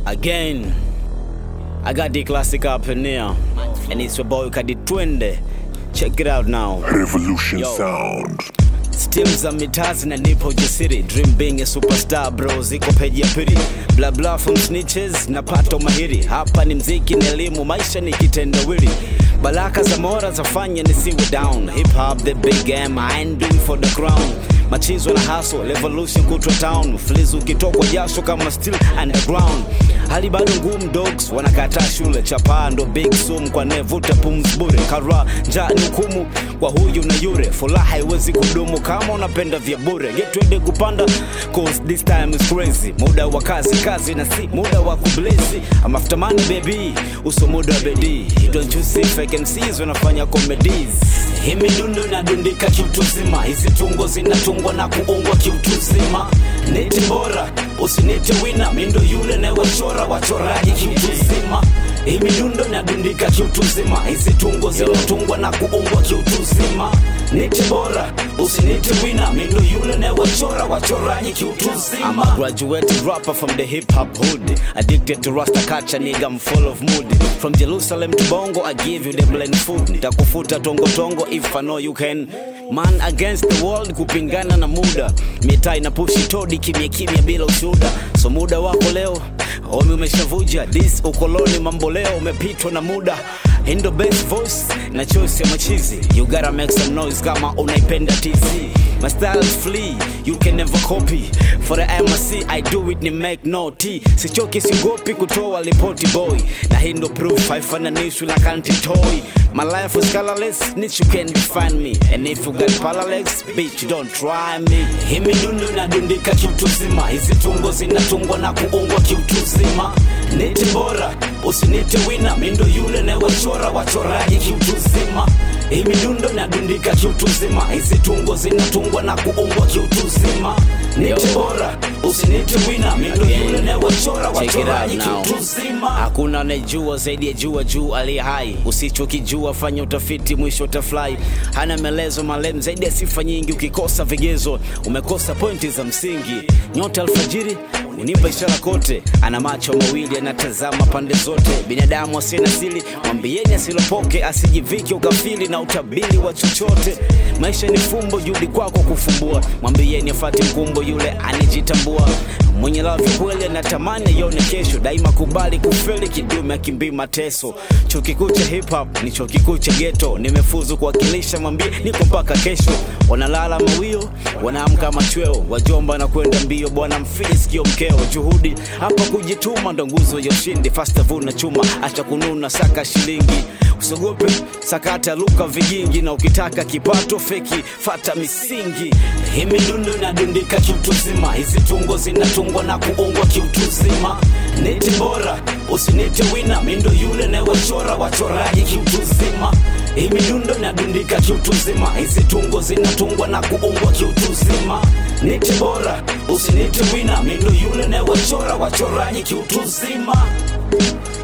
Again, I got the classic up in here, and it's your boy Kadi Twende. Check it out now. Revolution Sound. Still za mitazi na nipo jasiri. Dream being a superstar bro, ziko peji ya pili. Blah blah from snitches, napata umahiri. Hapa ni mziki na elimu, maisha ni kitendawili. Baraka za mora zafanya nisiwe down. Hip hop the big game, I ain't doing for the crown. Machizo na hustle, revolution kutwa town. Flizu kitoko jasho kama still underground. Hali bado ngumu dogs, wanakataa shule. Chapa ndo big sum kwa nevuta pumzi bure. Kara njaa ni hukumu kwa huyu na yure. Furaha haiwezi kudumu kama unapenda vya bure. Get ready kupanda, cause this time is crazy. Muda wa kazi na si muda wa kublaze. I'm after money baby, uso muda bedi. Don't you see fake MCs wanafanya comedies. Hii midundo inadundika kiutuzima. Hizi tungo zinatungwa na kuungwa kiutuzima. Neti bora, usinete winner. Mindo yule na wachoraji kiutuzima. Hii midundo inadundika kiutuzima. Hizi tungo zinatungwa na kuungwa kiutuzima. Neti bora, usinete winner. Mindo yule na wachoraji kiutuzima. I'm a graduated rapper from the hip hop hood. Addicted to Rasta culture, nigga, I'm full of mood. From Jerusalem to Bongo, I give you the blend food. Nitakufuta tongo if I know you can. Man against the world, kupingana na muda. Mitaa inapushi todi kimya bila ushuda. So muda wako leo, omi umeshavuja. This ukoloni mambo leo, umepitwa na muda. In the best voice, na choice ya machizi. You gotta make some noise kama unaipenda TZ. My style is free, you can never copy. For the MRC, I do it ni make no tea. Sichoki sigopi kutoa lipoti boy. Na hii ndo proof, haifananishwi na country toy. My life was colorless, niche you can't define me. And if you got parallax, bitch, don't try me. Hii midundo inadundika kiutuzima. Hizi tungo zinatungwa na kuungwa kiutuzima. Neti bora, usinete winner. Mindo yule na wachoraji kiutuzima. Hii midundo inadundika kiutuzima. Hizi tungo zinatungwa na kuungwa kiutuzima. Neti bora, usinete winner. Mindo yule na wachoraji kiutuzima. Hakuna anejua zaidi ya juu aliye hai. Usichokijua fanya utafiti mwisho utafly. Hana melezo malem zaidi ya sifa nyingi. Ukikosa vigezo umekosa pointi za msingi. Nyota alfajiri unipa ishara kote. Ana macho mawili anatazama pande zote. Binadamu asina siri, mwambieni asilopoke. Asijivike ukafili na utabiri wa chochote. Maisha ni fumbo, juhudi kwako kufumbua. Mwambieni afate mkumbo yule anijitambua. Mwenye love kweli anatamani yone kesho. Daima kubali kufeli kidume akimbii mateso. Chuo kikuu cha hip hop ni chuo kikuu cha ghetto. Nimefuzu kuwakilisha, mwambie niko mpaka kesho. Wanalala mawio, wanaamka machweo. Wajomba na kwenda mbio, bwana mfili sikio mkeo. Juhudi hapa kujituma ndo nguzo ya ushindi. Fasta vuna chuma, acha kununa saka shilingi. Usogope sakata luka vigingi. Na ukitaka kipato feki fata misingi. Hii midundo inadundika kiutuzima. Hizi tungo zinatungwa na kuungwa kiutuzima. Neti bora, usinete winner. Mindo yule na wachoraji kiutuzima. Hii midundo inadundika kiutuzima. Hizi tungo zinatungwa na kuungwa kiutuzima. Neti bora, usinete winner. Mindo yule na wachoraji kiutuzima.